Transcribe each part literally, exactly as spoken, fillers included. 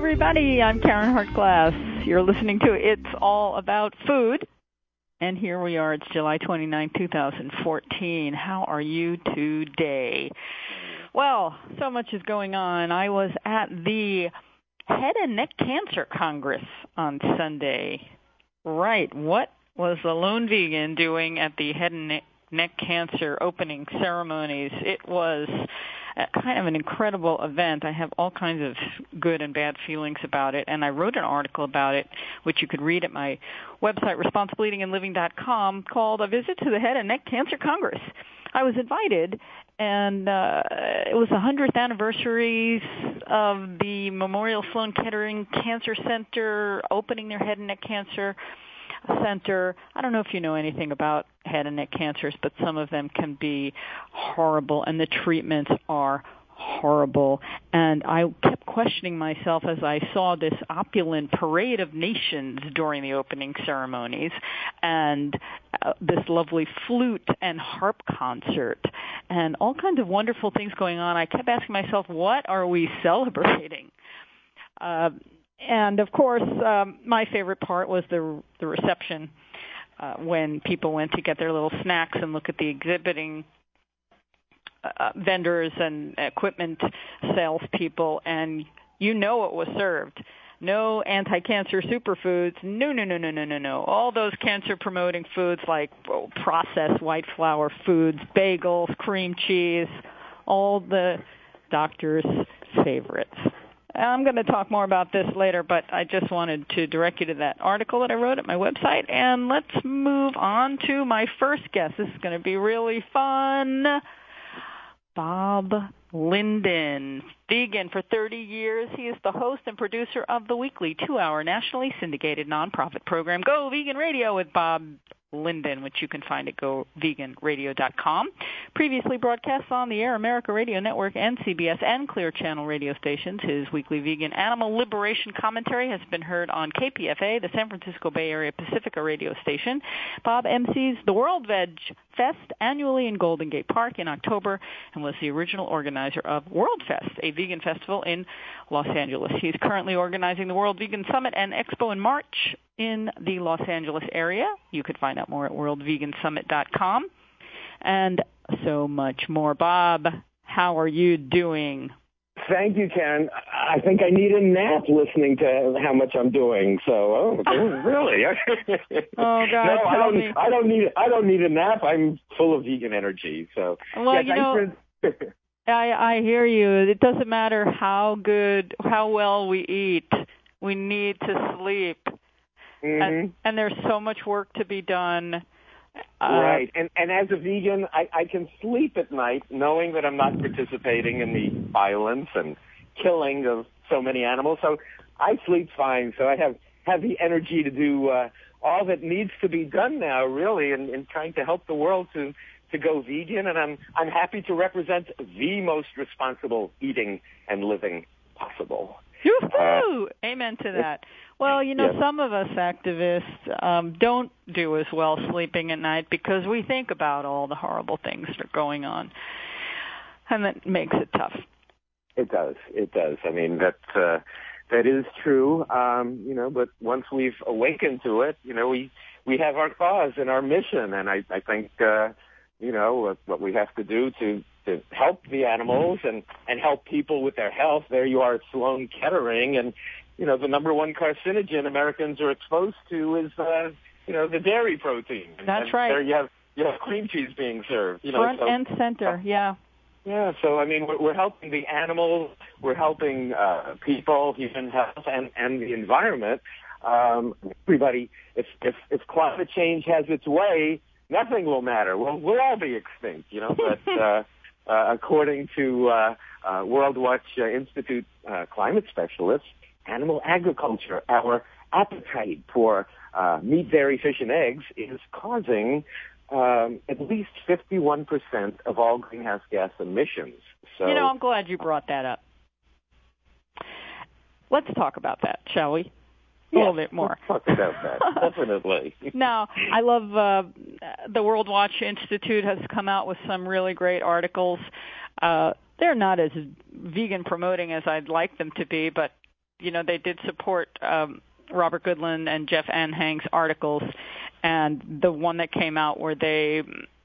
everybody. I'm Karen Hart-Glass. You're listening to It's All About Food. And here we are. It's July twenty-ninth, twenty fourteen. How are you today? Well, so much is going on. I was at the Head and Neck Cancer Congress on Sunday. Right. What was the lone vegan doing at the Head and Neck Cancer opening ceremonies? It was kind of an incredible event. I have all kinds of good and bad feelings about it, and I wrote an article about it, which you could read at my website, responsible eating and living dot com, called A Visit to the Head and Neck Cancer Congress. I was invited, and uh, it was the hundredth anniversary of the Memorial Sloan Kettering Cancer Center opening their head and neck cancer center. I don't know if you know anything about head and neck cancers, but some of them can be horrible, and the treatments are horrible. And I kept questioning myself as I saw this opulent parade of nations during the opening ceremonies and uh, this lovely flute and harp concert and all kinds of wonderful things going on. I kept asking myself, what are we celebrating? Uh, And, of course, um, my favorite part was the the reception uh, when people went to get their little snacks and look at the exhibiting uh, vendors and equipment salespeople, and you know what was served. No anti-cancer superfoods. No, no, no, no, no, no, no. All those cancer-promoting foods like oh, processed white flour foods, bagels, cream cheese, all the doctor's favorites. I'm going to talk more about this later, but I just wanted to direct you to that article that I wrote at my website. And let's move on to my first guest. This is going to be really fun. Bob Linden, vegan for thirty years. He is the host and producer of the weekly two-hour nationally syndicated nonprofit program, Go Vegan Radio with Bob Linden, which you can find at go vegan radio dot com. Previously broadcast on the Air America Radio Network and C B S and Clear Channel radio stations. His weekly vegan animal liberation commentary has been heard on K P F A, the San Francisco Bay Area Pacifica radio station. Bob emcees the World Veg Fest annually in Golden Gate Park in October and was the original organizer of World Fest, a vegan festival in Los Angeles. He's currently organizing the World Vegan Summit and Expo in March in the Los Angeles area. You could find out more at world vegan summit dot com. And so much more. Bob, how are you doing? Thank you, Karen. I think I need a nap listening to how much I'm doing. So, oh, really? Oh God, no, tell I don't. me. I don't need. I don't need a nap. I'm full of vegan energy. So, well, yeah, you know, I I hear you. It doesn't matter how good, how well we eat. We need to sleep. Mm-hmm. And, and there's so much work to be done. Uh, right. And and as a vegan, I, I can sleep at night knowing that I'm not participating in the violence and killing of so many animals. So I sleep fine. So I have, have the energy to do uh, all that needs to be done now, really, in, in trying to help the world to, to go vegan. And I'm I'm happy to represent the most responsible eating and living possible. Yoo-hoo! Uh, Amen to that. Well, you know, yes. Some of us activists um, don't do as well sleeping at night because we think about all the horrible things that are going on, and that makes it tough. It does. It does. I mean, that uh, that is true. Um, you know, but once we've awakened to it, you know, we we have our cause and our mission, and I, I think uh, you know what, what we have to do to. to help the animals and, and help people with their health. There you are at Sloan Kettering, and, you know, the number one carcinogen Americans are exposed to is, uh, you know, the dairy protein. That's and right. There you have, you have cream cheese being served. You know, Front so, and center, uh, yeah. Yeah, so, I mean, we're, we're helping the animals, we're helping uh, people, human health, and, and the environment. Um, everybody, if, if, if climate change has its way, nothing will matter. We'll, we'll all be extinct, you know, but... Uh, Uh, according to uh, uh, World Watch uh, Institute uh, climate specialists, animal agriculture, our appetite for uh, meat, dairy, fish, and eggs is causing um, at least fifty-one percent of all greenhouse gas emissions. So, you know, I'm glad you brought that up. Let's talk about that, shall we? A yes, little bit more. Let's talk about that, definitely. Now, I love uh, the World Watch Institute has come out with some really great articles. Uh, they're not as vegan promoting as I'd like them to be, but you know, they did support um, Robert Goodland and Jeff Anhang's articles, and the one that came out where they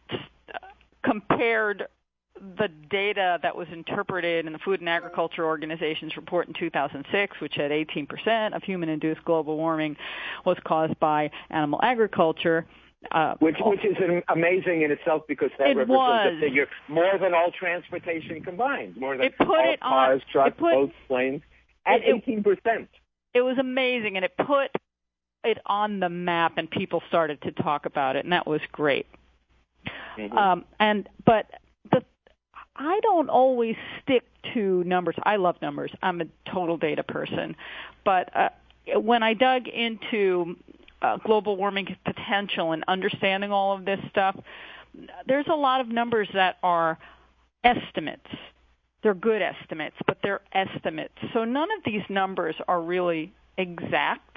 compared the data that was interpreted in the Food and Agriculture Organization's report in two thousand six, which had eighteen percent of human-induced global warming was caused by animal agriculture. Uh, which which is amazing in itself, because that it represents was. a figure more than all transportation combined, more than it put all it cars, on, trucks, it put, boats, planes, at it, eighteen percent. It was amazing, and it put it on the map, and people started to talk about it, and that was great. Mm-hmm. Um, and but the I don't always stick to numbers. I love numbers. I'm a total data person. But uh, when I dug into uh, global warming potential and understanding all of this stuff, there's a lot of numbers that are estimates. They're good estimates, but they're estimates. So none of these numbers are really exact.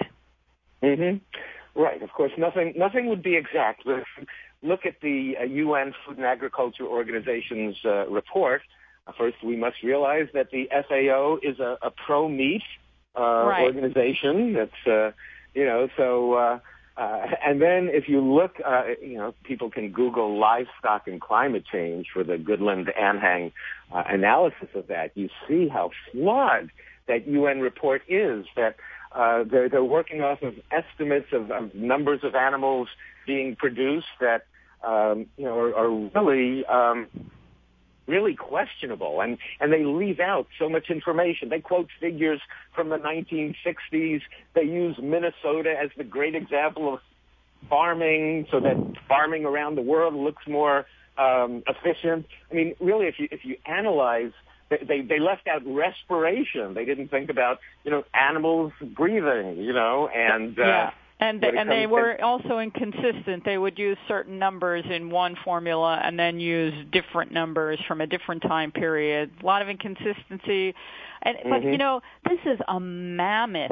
Mm-hmm. Right. Of course, nothing nothing would be exact. Look at the uh, U N Food and Agriculture Organization's uh, report. Uh, first, we must realize that the F A O is a, a pro-meat uh, right. organization. That's, uh, you know, so, uh, uh, and then if you look, uh, you know, people can Google livestock and climate change for the Goodland-Anhang uh, analysis of that. You see how flawed that U N report is, that uh, they're, they're working off of estimates of, of numbers of animals being produced that, um, you know, are, are really, um, really questionable. And, and they leave out so much information. They quote figures from the nineteen sixties. They use Minnesota as the great example of farming, so that farming around the world looks more um, efficient. I mean, really, if you, if you analyze, they, they left out respiration. They didn't think about, you know, animals breathing, you know, and... Uh, yeah. And they, and they were also inconsistent. They would use certain numbers in one formula and then use different numbers from a different time period. A lot of inconsistency. And, mm-hmm. But, you know, this is a mammoth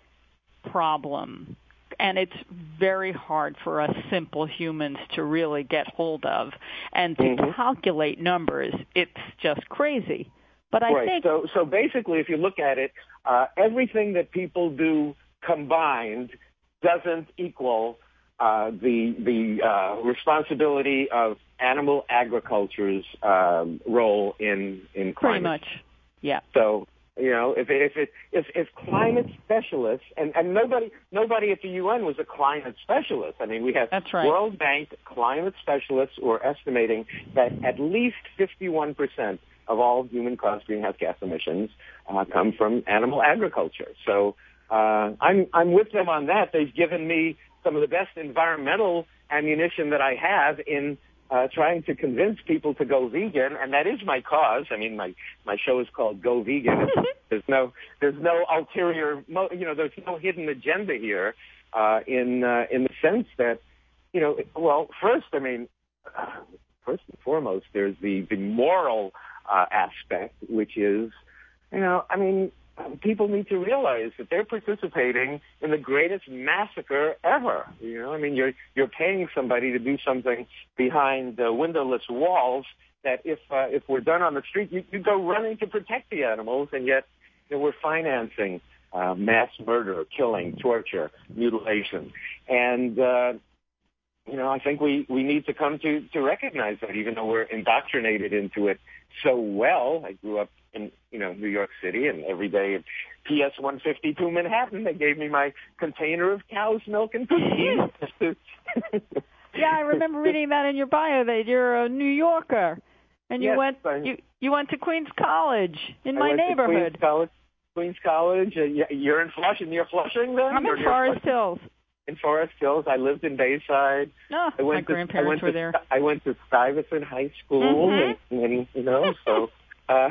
problem, and it's very hard for us simple humans to really get hold of. And to mm-hmm. calculate numbers, it's just crazy. But I right. think... So, so basically, if you look at it, uh, everything that people do combined doesn't equal uh, the the uh, responsibility of animal agriculture's um, role in in climate. Pretty much, yeah. So you know, if it, if it if if climate specialists and, and nobody nobody at the U N was a climate specialist. I mean, we have That's right. World Bank climate specialists who are estimating that at least fifty-one percent of all human-caused greenhouse gas emissions uh, come from animal agriculture. So. Uh, I'm I'm with them on that. They've given me some of the best environmental ammunition that I have in uh, trying to convince people to go vegan, and that is my cause. I mean, my my show is called Go Vegan. there's no there's no ulterior, you know, there's no hidden agenda here. Uh, in uh, in the sense that, you know, well, first, I mean, uh, first and foremost, there's the the moral uh, aspect, which is, you know, I mean. People need to realize that they're participating in the greatest massacre ever. You know, I mean, you're you're paying somebody to do something behind uh, windowless walls that, if uh, if we're done on the street, you, you go running to protect the animals, and yet you know, we're financing uh, mass murder, killing, torture, mutilation, and uh, you know, I think we we need to come to to recognize that, even though we're indoctrinated into it so well. I grew up in, you know, New York City, and every day at P S one fifty-two Manhattan, they gave me my container of cow's milk and cookies. Yeah, I remember reading that in your bio that you're a New Yorker, and you yes, went I, you you went to Queens College in I my went neighborhood. To Queens College. Queens College. Uh, you're in Flushing. You're Flushing, then? I'm in Forest Hills. In Forest Hills. I lived in Bayside. No, I went my to, grandparents I went were to, there. I went to Stuyvesant High School, mm-hmm. and, and you know, so. Uh,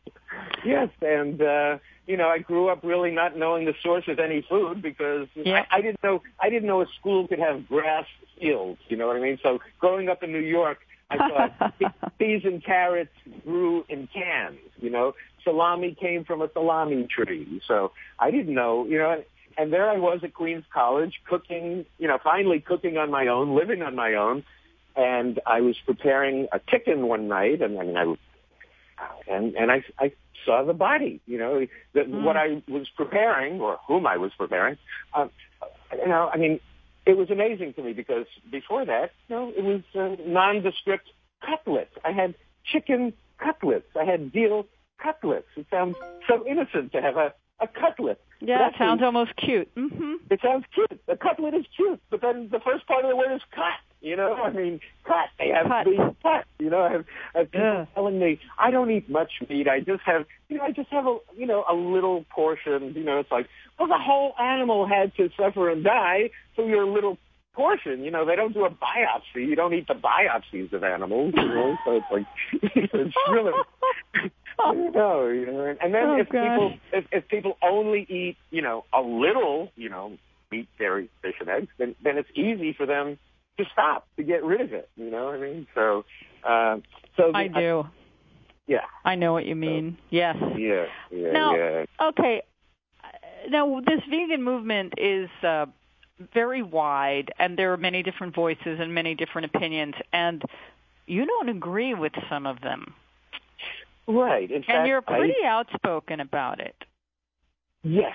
yes, and uh, you know, I grew up really not knowing the source of any food, because yeah. I, I didn't know I didn't know a school could have grass fields. You know what I mean? So growing up in New York, I thought peas and carrots grew in cans. You know, salami came from a salami tree. So I didn't know. You know, and there I was at Queens College, cooking. You know, finally cooking on my own, living on my own, and I was preparing a chicken one night, and I mean I. And and I, I saw the body. You know, the, mm. what I was preparing, or whom I was preparing. Uh, you know, I mean, it was amazing to me because before that, you know, it was uh, nondescript cutlets. I had chicken cutlets. I had veal cutlets. It sounds so innocent to have a, a cutlet. Yeah, it sounds almost cute. Mm-hmm. It sounds cute. A cutlet is cute, but then the first part of the word is cut. You know, I mean, cut. They have cut. to be cut. You know, I have, I have people yeah. telling me, I don't eat much meat. I just have, you know, I just have a, you know, a little portion. You know, it's like, well, the whole animal had to suffer and die for your little portion. You know, they don't do a biopsy. You don't eat the biopsies of animals. You know, so it's like, it's really. I don't know, you know, and then oh, if gosh. people if, if people only eat, you know, a little, you know, meat, dairy, fish, and eggs, then then it's easy for them to stop, to get rid of it. You know what I mean? So, uh, so I do. I, yeah, I know what you mean. So, yes. Yeah. Yeah. Now, yeah. okay. Now, this vegan movement is uh, very wide, and there are many different voices and many different opinions, and you don't agree with some of them. Right. In and fact, you're pretty I, outspoken about it. Yes.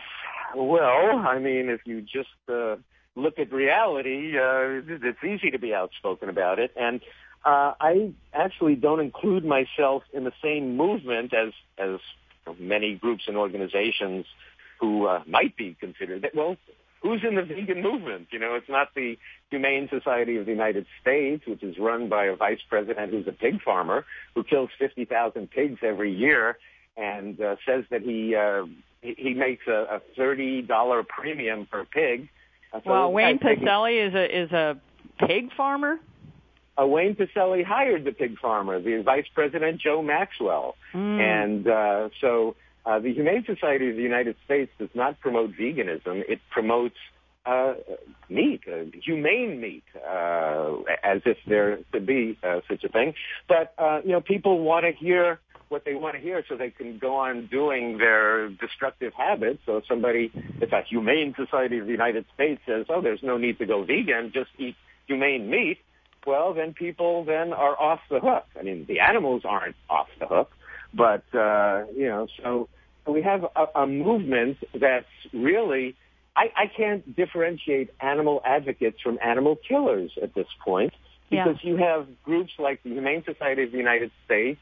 Well, I mean, if you just uh, look at reality, uh, it's easy to be outspoken about it. And uh, I actually don't include myself in the same movement as as many groups and organizations who uh, might be considered. Well, who's in the vegan movement? You know, it's not the Humane Society of the United States, which is run by a vice president who's a pig farmer who kills fifty thousand pigs every year and uh, says that he uh, he, he makes a, a thirty dollars premium per pig. Uh, so well, Wayne Pacelle is a is a pig farmer? Uh, Wayne Pacelle hired the pig farmer, the vice president, Joe Maxwell. Mm. And uh, so uh, the Humane Society of the United States does not promote veganism. It promotes uh, meat, uh, humane meat, uh, as if there could be uh, such a thing. But, uh, you know, people want to hear what they want to hear so they can go on doing their destructive habits. So if somebody, if a Humane Society of the United States says, oh, there's no need to go vegan, just eat humane meat, well, then people then are off the hook. I mean, the animals aren't off the hook, but, uh, you know, so we have a, a movement that's really, I, I can't differentiate animal advocates from animal killers at this point, because yeah. you have groups like the Humane Society of the United States,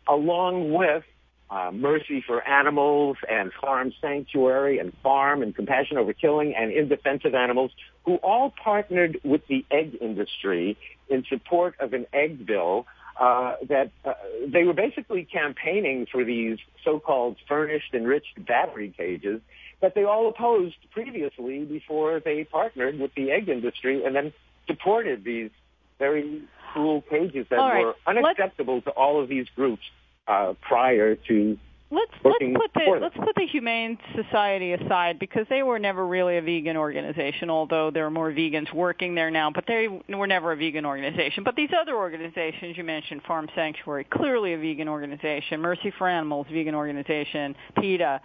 along with uh, Mercy for Animals and Farm Sanctuary and Farm and Compassion Over Killing and In Defense of Animals, who all partnered with the egg industry in support of an egg bill uh, that uh, they were basically campaigning for these so-called furnished, enriched battery cages that they all opposed previously before they partnered with the egg industry and then supported these very cruel cages that all right. were unacceptable let's, to all of these groups uh, prior to let's let's put the let's put the Humane Society aside, because they were never really a vegan organization, although there are more vegans working there now, but they were never a vegan organization. But these other organizations you mentioned, Farm Sanctuary, clearly a vegan organization, Mercy for Animals, vegan organization, PETA.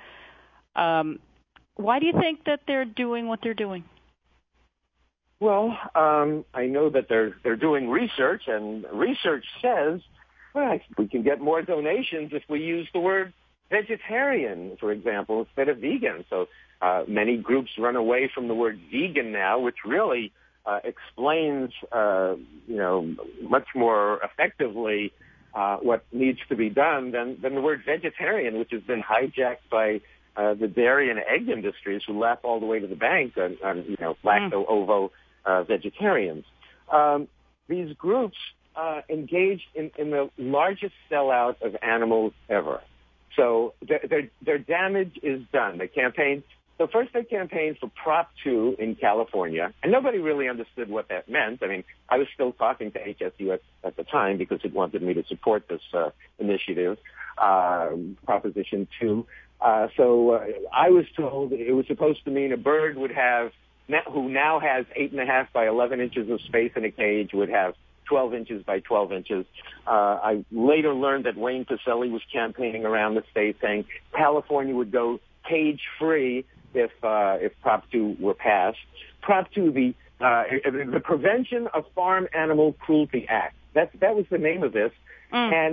Um, why do you think that they're doing what they're doing? Well, um, I know that they're they're doing research, and research says, well, we can get more donations if we use the word vegetarian, for example, instead of vegan. So uh, many groups run away from the word vegan now, which really uh, explains, uh, you know, much more effectively uh, what needs to be done than, than the word vegetarian, which has been hijacked by uh, the dairy and egg industries, who laugh all the way to the bank on, on you know, lacto ovo uh, vegetarians. Um, these groups uh, engaged in, in the largest sellout of animals ever. So their, their, their damage is done. They campaigned. So first they campaigned for Prop two in California, and nobody really understood what that meant. I mean, I was still talking to H S U at, at the time because it wanted me to support this uh, initiative, uh, Proposition two. Uh, so uh, I was told it was supposed to mean a bird would have, who now has eight and a half by eleven inches of space in a cage, would have twelve inches by twelve inches. Uh, I later learned that Wayne Pacelle was campaigning around the state saying California would go cage-free if uh, if Prop two were passed. Prop two, the uh, the Prevention of Farm Animal Cruelty Act. That that was the name of this, mm. and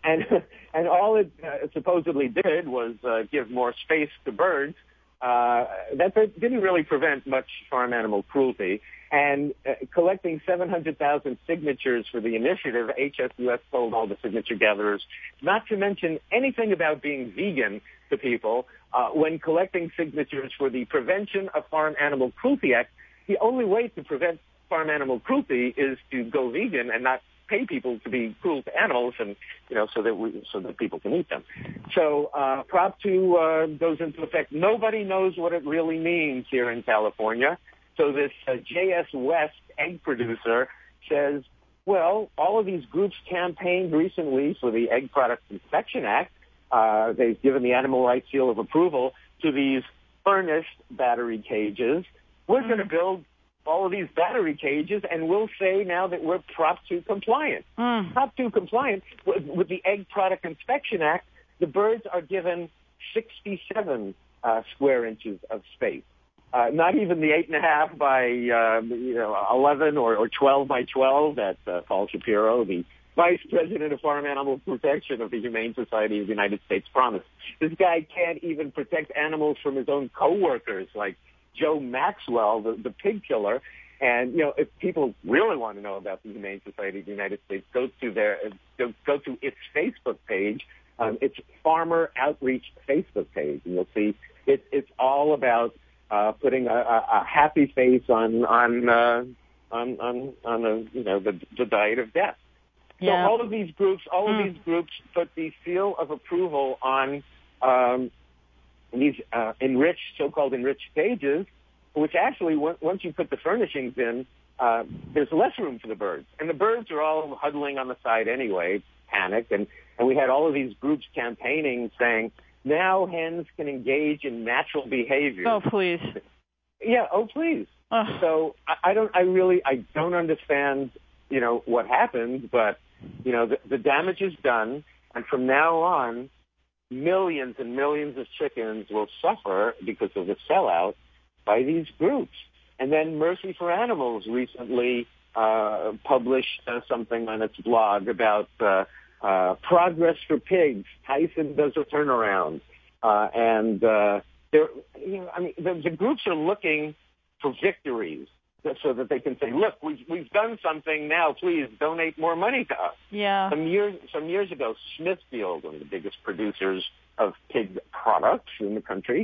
and and all it uh, supposedly did was uh, give more space to birds. Uh, that didn't really prevent much farm animal cruelty. And uh, collecting seven hundred thousand signatures for the initiative, H S U S told all the signature gatherers not to mention anything about being vegan to people. Uh, when collecting signatures for the Prevention of Farm Animal Cruelty Act, the only way to prevent farm animal cruelty is to go vegan and not pay people to be cruel to animals, and you know, so that we, so that people can eat them. So uh, Prop two uh, goes into effect. Nobody knows what it really means here in California. So this uh, J S West egg producer says, well, all of these groups campaigned recently for the Egg Products Inspection Act. Uh, they've given the animal rights seal of approval to these furnished battery cages. We're mm. going to build all of these battery cages, and we'll say now that we're Prop two compliant. Mm. Prop two compliant with, with the Egg Product Inspection Act, the birds are given sixty-seven uh, square inches of space. Uh, not even the eight and a half by um, you know eleven or, or twelve by twelve that uh, Paul Shapiro, the Vice President of Farm Animal Protection of the Humane Society of the United States, promised. This guy can't even protect animals from his own coworkers, like Joe Maxwell, the, the pig killer. And you know, if people really want to know about the Humane Society of the United States, go to their go, go to its Facebook page. Um, it's Farmer Outreach Facebook page, and you'll see it, it's all about Uh, putting a, a, a happy face on on uh, on on on a, you know the, the diet of death. Yeah. So all of these groups, all of mm. these groups put the seal of approval on um, these uh, enriched, so-called enriched cages, which actually, once you put the furnishings in, uh, there's less room for the birds, and the birds are all huddling on the side anyway, panicked, and and we had all of these groups campaigning saying, now hens can engage in natural behavior. Oh, please. Yeah, oh, please. Ugh. So I, I don't, I really, I don't understand, you know, what happened, but, you know, the, the damage is done, and from now on, millions and millions of chickens will suffer because of the sellout by these groups. And then Mercy for Animals recently uh, published uh, something on its blog about uh, Uh, progress for pigs. Tyson does a turnaround, uh, and uh, they're, you know, I mean, the, the groups are looking for victories so that they can say, "Look, we've we've done something. Now, please donate more money to us." Yeah. Some years some years ago, Smithfield, one of the biggest producers of pig products in the country,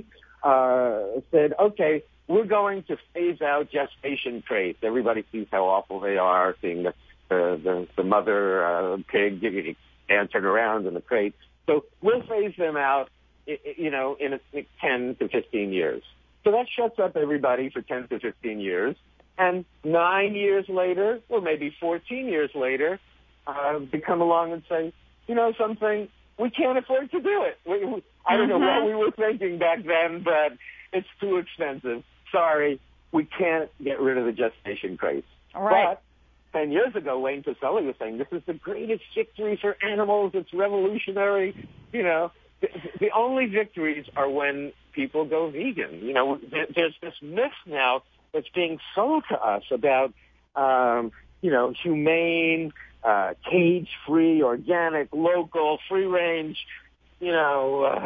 uh, said, "Okay, we're going to phase out gestation traits. Everybody sees how awful they are, seeing the." The, the, the mother uh, pig dancing around in the crate. So we'll phase them out, you know, in a, ten to fifteen years. So that shuts up everybody for ten to fifteen years. And nine years later, or maybe fourteen years later, uh, they come along and say, you know something, we can't afford to do it. We, we, I don't know what we were thinking back then, but it's too expensive. Sorry, we can't get rid of the gestation crates. All right. But Ten years ago, Wayne Pacelli was saying, this is the greatest victory for animals. It's revolutionary. You know, the, the only victories are when people go vegan. You know, there, there's this myth now that's being sold to us about, um, you know, humane, uh, cage-free, organic, local, free-range, you know,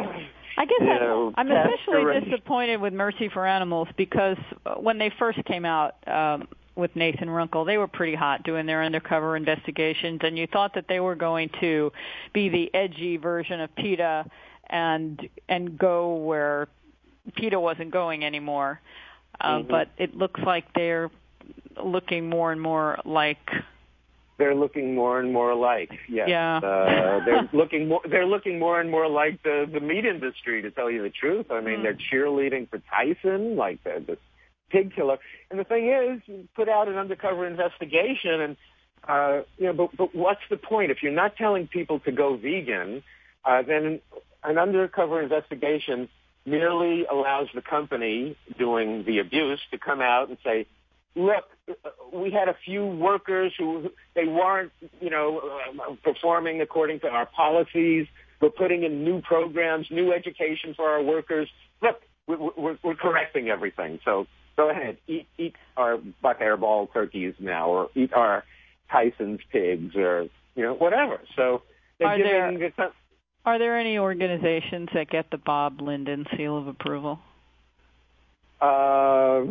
uh, I guess you I'm, know, I'm especially disappointed with Mercy for Animals because when they first came out, um, with Nathan Runkle, they were pretty hot doing their undercover investigations, and you thought that they were going to be the edgy version of PETA and and go where PETA wasn't going anymore. Uh, mm-hmm. But it looks like they're looking more and more like they're looking more and more like yes. Yeah. uh, they're looking more. They're looking more and more like the the meat industry. To tell you the truth, I mean, mm. they're cheerleading for Tyson, like the. the pig killer. And the thing is, you put out an undercover investigation, and uh, you know, but, but what's the point if you're not telling people to go vegan? Uh, then an undercover investigation merely allows the company doing the abuse to come out and say, "Look, we had a few workers who they weren't, you know, uh, performing according to our policies. We're putting in new programs, new education for our workers. Look, we're, we're, we're correcting everything." So. Go ahead, eat eat our buck airball turkeys now, or eat our Tyson's pigs, or you know whatever. So they're Are giving there, the, are there any organizations that get the Bob Linden seal of approval? Um,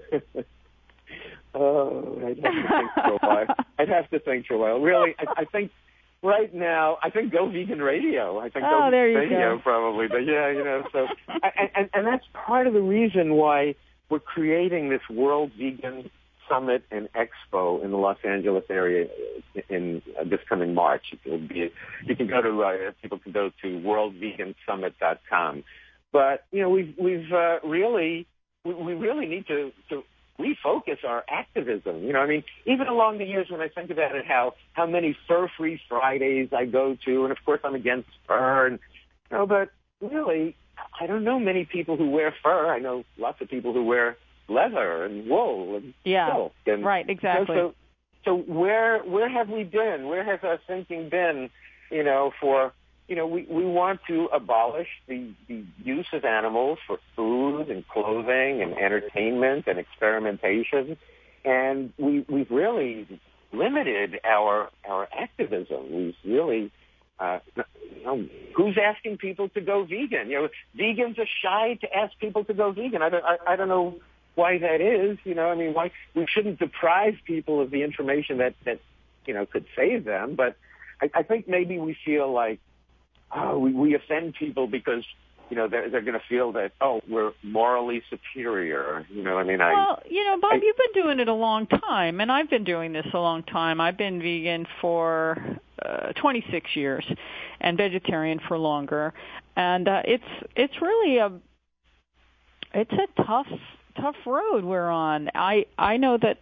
oh, I'd have to think for a while. I'd have to think for a while. Really, I, I think right now, I think Go Vegan Radio. I think oh, Go there Vegan you Radio go. probably. But yeah, you know, so and, and and that's part of the reason why we're creating this World Vegan Summit and Expo in the Los Angeles area in uh, this coming March. It will be. You can go to uh, people can go to world vegan summit dot com. But you know, we've we've uh, really we, we really need to to refocus our activism. You know, I mean, even along the years when I think about it, how how many fur-free Fridays I go to, and of course I'm against fur, and you know, but really, I don't know many people who wear fur. I know lots of people who wear leather and wool and yeah, silk. And, right, exactly. You know, so, so where where have we been? Where has our thinking been? You know, for you know, we, we want to abolish the, the use of animals for food and clothing and entertainment and experimentation, and we we've really limited our our activism. We've really Uh, you know, who's asking people to go vegan? You know, vegans are shy to ask people to go vegan. I don't, I, I don't know why that is. You know, I mean, why we shouldn't deprive people of the information that, that you know, could save them. But I, I think maybe we feel like, oh, we, we offend people because, you know, they're, they're going to feel that, oh, we're morally superior. You know, I mean, I... Well, you know, Bob, I, you've been doing it a long time, and I've been doing this a long time. I've been vegan for uh, twenty-six years and vegetarian for longer. And uh, it's it's really a it's a tough tough road we're on. I I know that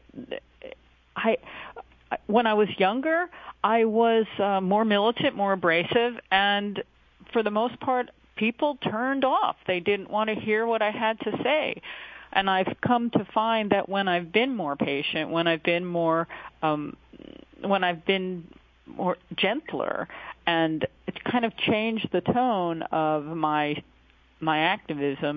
I when I was younger, I was uh, more militant, more abrasive, and for the most part, people turned off. They didn't want to hear what I had to say. And I've come to find that when I've been more patient, when I've been more, um, when I've been more gentler, and it's kind of changed the tone of my my activism,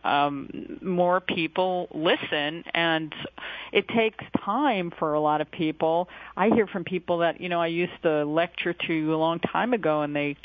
um, more people listen, and it takes time for a lot of people. I hear from people that, you know, I used to lecture to a long time ago, and they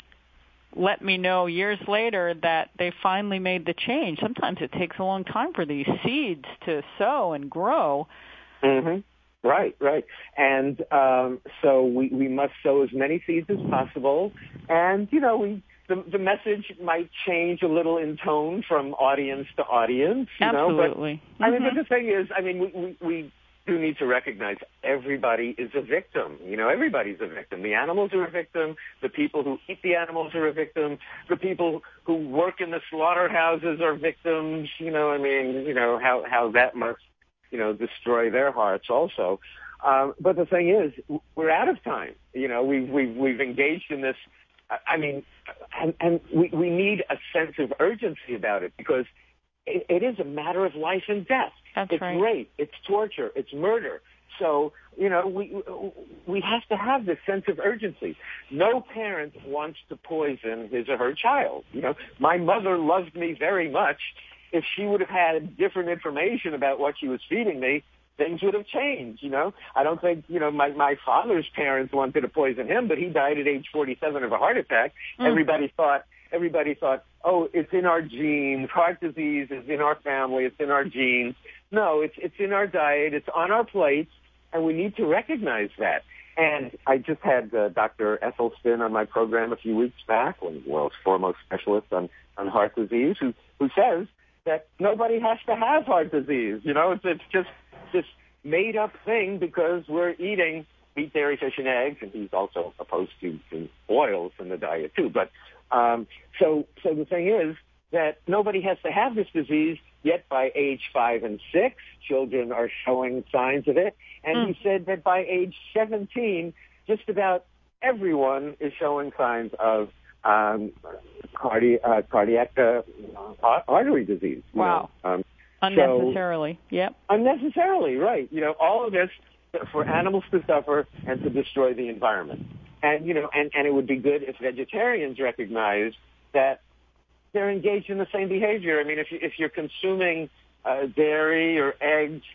let me know years later that they finally made the change. Sometimes it takes a long time for these seeds to sow and grow. Mm-hmm. Right, right. And um, so we, we must sow as many seeds as possible. And, you know, we the, the message might change a little in tone from audience to audience. You Absolutely. Know? But, mm-hmm. I mean, but the thing is, I mean, we, we, we do need to recognize everybody is a victim. You know, everybody's a victim. The animals are a victim. The people who eat the animals are a victim. The people who work in the slaughterhouses are victims. You know, I mean, you know, how, how that must, you know, destroy their hearts also. Um, but the thing is, we're out of time. You know, we've, we've, we've engaged in this. I mean, and, and we, we need a sense of urgency about it because it, it is a matter of life and death. That's it's right. rape, it's torture, it's murder. So, you know, we we have to have this sense of urgency. No parent wants to poison his or her child. You know, my mother loved me very much. If she would have had different information about what she was feeding me, things would have changed, you know. I don't think, you know, my, my father's parents wanted to poison him, but he died at age forty-seven of a heart attack. Mm. Everybody thought, everybody thought, oh, it's in our genes. Heart disease is in our family. It's in our genes. No, it's, it's in our diet. It's on our plates, and we need to recognize that. And I just had uh, Doctor Ethelston on my program a few weeks back, one of the world's foremost specialists on, on heart disease, who, who says that nobody has to have heart disease. You know, it's, it's just this made-up thing because we're eating meat, dairy, fish, and eggs, and he's also opposed to, to oils in the diet too. But um, so, so the thing is that nobody has to have this disease, yet by age five and six, children are showing signs of it. And mm. he said that by age seventeen, just about everyone is showing signs of um, cardi- uh, cardiac uh, artery disease. Wow. You know? um, Unnecessarily, so, yep. Unnecessarily, right. You know, all of this for animals to suffer and to destroy the environment. And, you know, and, and it would be good if vegetarians recognized that they're engaged in the same behavior. I mean, if, you, if you're consuming uh, dairy or eggs,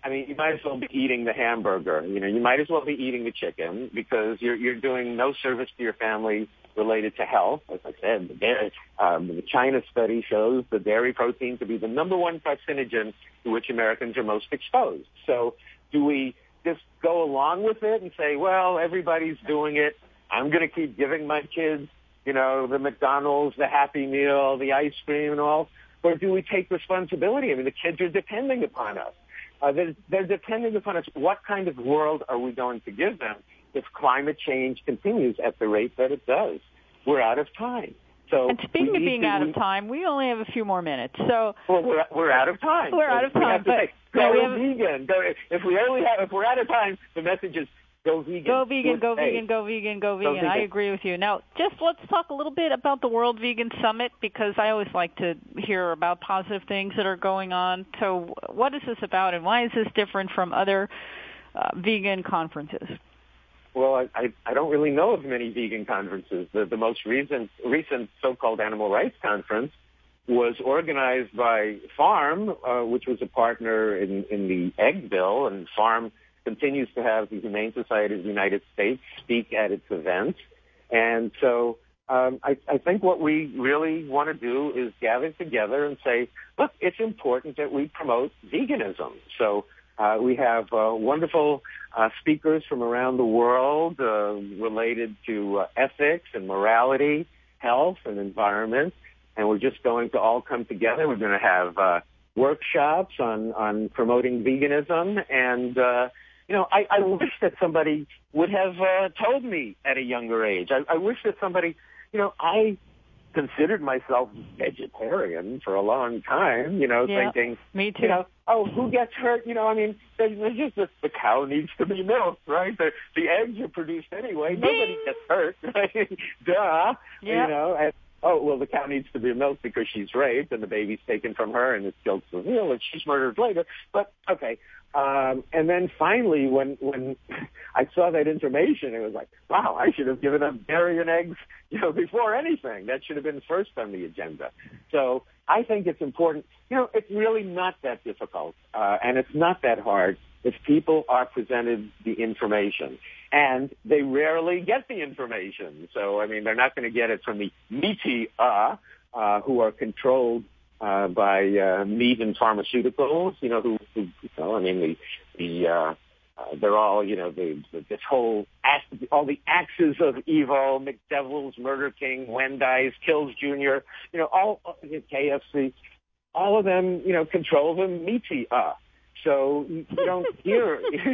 I mean, you might as well be eating the hamburger. You know, you might as well be eating the chicken because you're you're doing no service to your family related to health. As I said, the, dairy, um, the China study shows the dairy protein to be the number one carcinogen to which Americans are most exposed. So do we just go along with it and say, well, everybody's doing it. I'm going to keep giving my kids, you know, the McDonald's, the Happy Meal, the ice cream and all? Or do we take responsibility? I mean, the kids are depending upon us. Uh, they're, they're depending upon us. What kind of world are we going to give them if climate change continues at the rate that it does? We're out of time. So and speaking of being to, out of time, we only have a few more minutes. So well, we're we're out of time. We're so out of time. But say, go no, we have, vegan. Go, if we only have if we're out of time, the message is go vegan. Go vegan. Go vegan. Go vegan. Go vegan. I agree with you. Now, just let's talk a little bit about the World Vegan Summit because I always like to hear about positive things that are going on. So, what is this about, and why is this different from other uh, vegan conferences? Well, I, I, I don't really know of many vegan conferences. The, the most recent, recent so-called animal rights conference was organized by Farm, uh, which was a partner in, in the egg bill, and Farm continues to have the Humane Society of the United States speak at its events. And so um, I, I think what we really want to do is gather together and say, look, it's important that we promote veganism. So Uh, we have uh, wonderful uh, speakers from around the world uh, related to uh, ethics and morality, health and environment, and we're just going to all come together. We're going to have uh, workshops on, on promoting veganism, and uh, you know, I, I wish that somebody would have uh, told me at a younger age. I, I wish that somebody, you know, I considered myself vegetarian for a long time, you know, yeah, thinking, me too. you know, oh, who gets hurt? You know, I mean, there's, there's just this, the cow needs to be milked, right? The, the eggs are produced anyway. Ding! Nobody gets hurt, right? Duh. Yeah. You know, and, oh, well, the cow needs to be milked because she's raped and the baby's taken from her and it's killed for real and she's murdered later. But, okay. Um, and then finally, when when I saw that information, it was like, wow, I should have given up dairy and eggs, you know, before anything. That should have been first on the agenda. So I think it's important. You know, it's really not that difficult, uh, and it's not that hard if people are presented the information. And they rarely get the information. So, I mean, they're not going to get it from the meaty, uh, uh, who are controlled Uh, by uh, meat and pharmaceuticals, you know, who, who you know, I mean, the, the uh, uh, they're all, you know, the, the this whole, all the axes of evil, McDevils, Murder King, Wendy's, Kills Junior, you know, all, K F C, all of them, you know, control the meaty-uh. So you, you don't hear,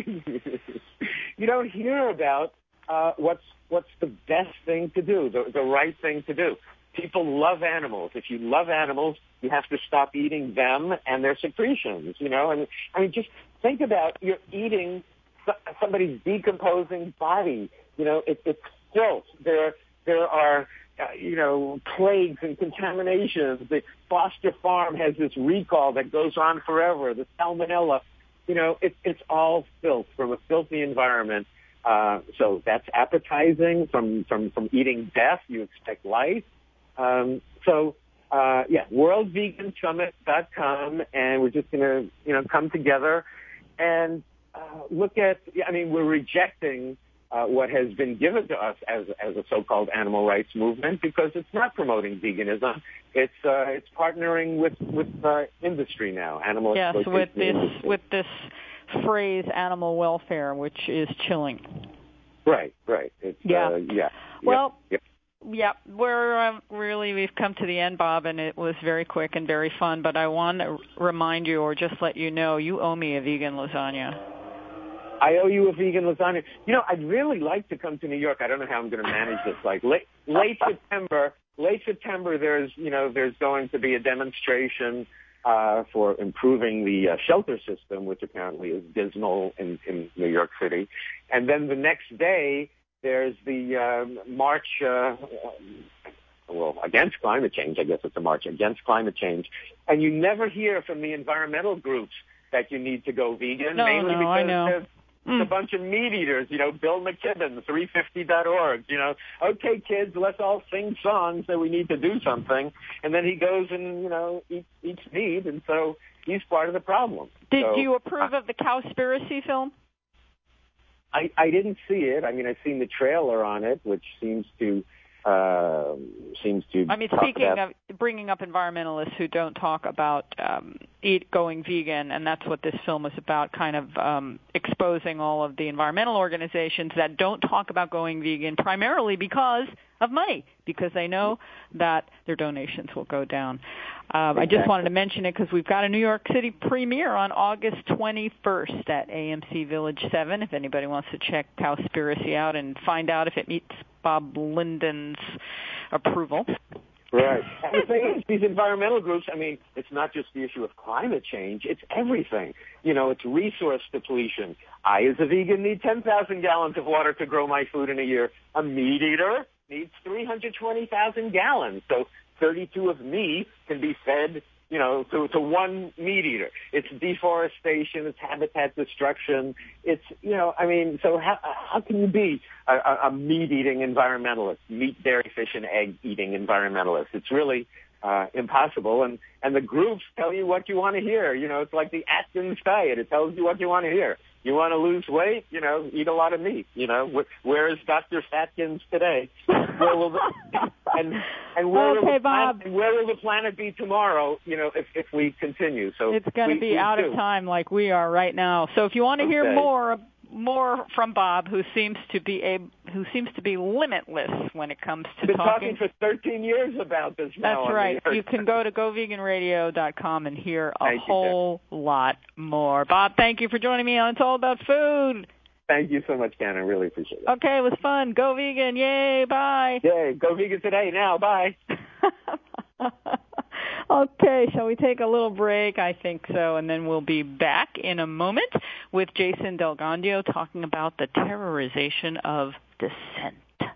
you don't hear about uh, what's, what's the best thing to do, the, the right thing to do. People love animals. If you love animals, you have to stop eating them and their secretions, you know? And I mean, just think about you're eating somebody's decomposing body. You know, it, it's filth. There, there are, uh, you know, plagues and contaminations. The Foster Farm has this recall that goes on forever. The salmonella, you know, it, it's all filth from a filthy environment. Uh, so that's appetizing. From, from, from eating death, you expect life. Um, so, uh, yeah, world vegan summit dot com, and we're just going to, you know, come together and uh, look at, I mean, we're rejecting uh, what has been given to us as, as a so-called animal rights movement because it's not promoting veganism. It's, uh, it's partnering with, with uh, industry now, animal Yes, with this, industry. with this phrase animal welfare, which is chilling. Right, right. It's, yeah. Uh, yeah. Well, yeah. Yeah, we're um, really, we've come to the end, Bob, and it was very quick and very fun, but I want to remind you or just let you know, you owe me a vegan lasagna. I owe you a vegan lasagna. You know, I'd really like to come to New York. I don't know how I'm going to manage this. Like late, late September, late September, there's, you know, there's going to be a demonstration uh, for improving the uh, shelter system, which apparently is dismal in, in New York City. And then the next day, there's the uh, march, uh, well, against climate change. I guess it's a march against climate change. And you never hear from the environmental groups that you need to go vegan, no, mainly no, because I know. there's mm. a bunch of meat eaters, you know, Bill McKibben, three fifty dot org, you know, okay, kids, let's all sing songs that we need to do something. And then he goes and, you know, eats, eats meat. And so he's part of the problem. Did so, you approve of the Cowspiracy film? I, I didn't see it. I mean, I've seen the trailer on it, which seems to uh, seems to. I mean, speaking about, of bringing up environmentalists who don't talk about um, eat going vegan, and that's what this film is about, kind of um, exposing all of the environmental organizations that don't talk about going vegan, primarily because of money, because they know that their donations will go down. Um, exactly. I just wanted to mention it because we've got a New York City premiere on August twenty-first at A M C Village seven, if anybody wants to check Cowspiracy out and find out if it meets Bob Linden's approval. Right. And the thing is, these environmental groups, I mean, it's not just the issue of climate change, it's everything. You know, it's resource depletion. I, as a vegan, need ten thousand gallons of water to grow my food in a year. A meat eater needs three hundred twenty thousand gallons. So thirty-two of me can be fed, you know, to, to one meat eater. It's deforestation, it's habitat destruction. It's, you know, I mean, so how, how can you be a, a meat-eating environmentalist, meat, dairy, fish, and egg-eating environmentalist? It's really uh, impossible. And, and the groups tell you what you want to hear. You know, it's like the Atkins diet. It tells you what you want to hear. You want to lose weight? You know, eat a lot of meat. You know, where is Doctor Fatkins today? Where will the, and and where, okay, will the Bob. planet, and where will the planet be tomorrow? You know, if if we continue. So it's going to be we out do. of time like we are right now. So if you want to hear okay. more more from Bob, who seems to be a who seems to be limitless when it comes to I've been talking. talking for thirteen years about this now. That's right. You can go to go vegan radio dot com and hear a thank whole you, lot more. Bob, thank you for joining me on It's All About Food. Thank you so much, Ken. I really appreciate it. Okay, it was fun. Go vegan. Yay. Bye. Yay. Go vegan today. Now. Bye. Okay, shall we take a little break? I think so, and then we'll be back in a moment with Jason Del Gandio talking about the terrorization of dissent.